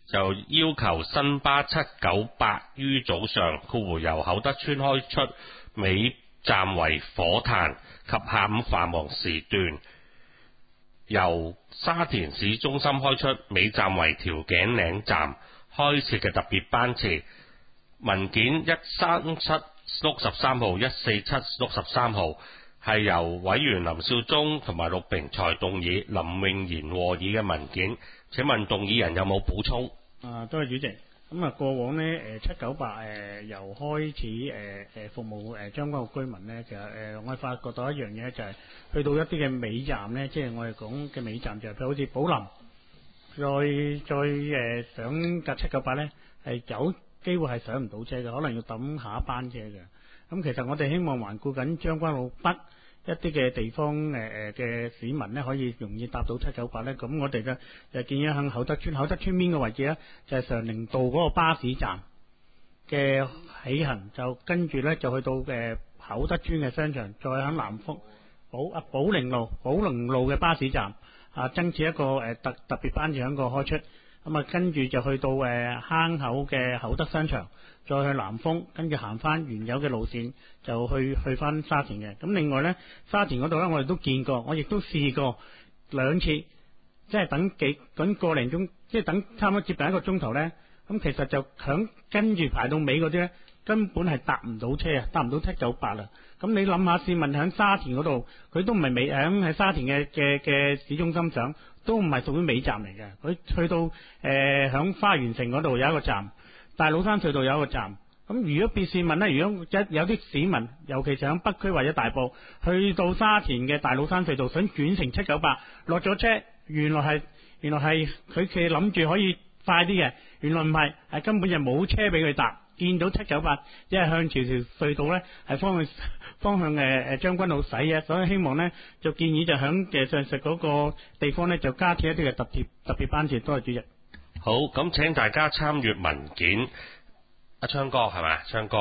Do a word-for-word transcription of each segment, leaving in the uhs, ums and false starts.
就要求新巴七九八於早上括弧由厚德邨開出尾站為火炭及下午繁忙時段由沙田市中心開出尾站為調景嶺站開設嘅特別班次。文件一三七六十三號、一四七六十三號係由委員林少忠同埋陸炳才動議，林穎賢和議嘅文件。請問動議人有冇補充？ 啊，多謝主席。咁啊，過往呢，誒七九八誒由開始誒誒、呃、服務誒將軍澳居民呢，其實誒、呃、我哋發覺到一樣嘢就係、是、去到一啲嘅尾站呢，即係我哋講嘅尾站就係、是、好似寶林，再再誒、呃、上架七九八呢，係有機會係上唔到車嘅，可能要等下一班車嘅。咁其實我哋希望環顧緊將軍澳北一啲嘅地方誒誒嘅市民咧，可以容易搭到七九八咧。咁我哋嘅就建議向厚德邨，厚德邨邊個位置咧？就係、是、常寧道嗰個巴士站嘅起行，就跟住咧就去到誒厚德邨嘅商場，再喺南福寶啊寶寧路寶寧路嘅巴士站啊，增設一個誒特特別班次喺個開出。咁啊，跟住就去到誒坑口嘅厚德商場，再去南豐，跟住行翻原有嘅路線，就去去翻沙田嘅。咁另外呢，沙田嗰度呢，我哋都見過，我亦都試過兩次，即係等幾等個零鐘，即係等差唔多接近一個鐘頭呢。咁其實就響跟住排到尾嗰啲呢，根本係搭唔到車啊，搭唔到七九八啊。咁你諗下，市民喺沙田嗰度，佢都唔係尾響喺沙田嘅嘅嘅市中心上，都唔係屬於尾站嚟嘅。佢去到誒響花園城嗰度有一個站，大老山隧道有一個站。咁如果別市民呢，如果一有啲市民，尤其是響北區或者大埔，去到沙田嘅大老山隧道想轉乘七九八，落咗車，原來係原來係佢佢諗住可以快啲嘅，原來唔係，係根本就冇車俾佢搭。見到七九八，即係向條條隧道呢，係方向方向誒誒將軍澳駛嘅，所以希望呢，就建議就響嘅上述嗰個地方呢，就加設一啲嘅特別特別班次。多謝主席。 好，咁請大家參閱文件。阿昌哥係咪？昌哥，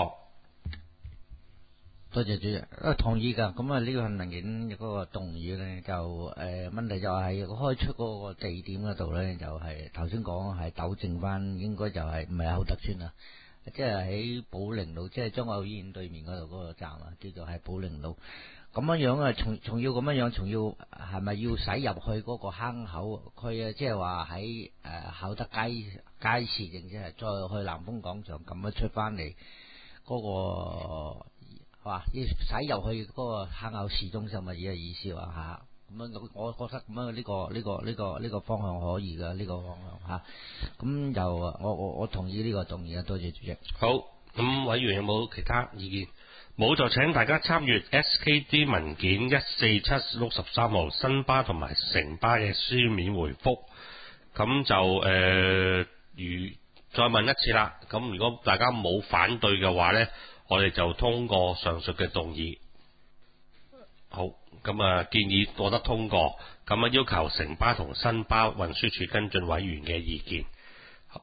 多謝主席。啊，同意㗎。咁啊，呢個文件嗰個動議呢，就誒、呃、問題就係開出嗰個地點嗰度呢，就係頭先講係糾正翻，應該就係唔係厚德邨啊。即係喺寶寧路，即係將軍澳醫院對面嗰度嗰個站啊，叫做係寶寧路。咁樣樣啊，仲仲要咁樣樣，仲要係咪要駛入去嗰個坑口區啊？即係話喺誒厚德街街市，定即係再去南豐廣場咁樣出翻嚟嗰個，哇！要駛入去嗰個坑口市中心嘅嘢意思話嚇。咁樣我覺得咁樣呢個呢個呢個呢個方向可以嘅，呢個方向嚇。咁就我我我同意呢個動議啊，多謝主席。 好，咁委員有冇其他意見？冇就請大家參閱 S K D 文件一四七六十三號新巴同埋城巴嘅書面回覆。咁就誒、呃，如再問一次啦。咁如果大家冇反對嘅話呢，我哋就通過上述嘅動議。好，咁啊建議獲得通過，咁啊要求城巴同新巴運輸署跟進委員嘅意見。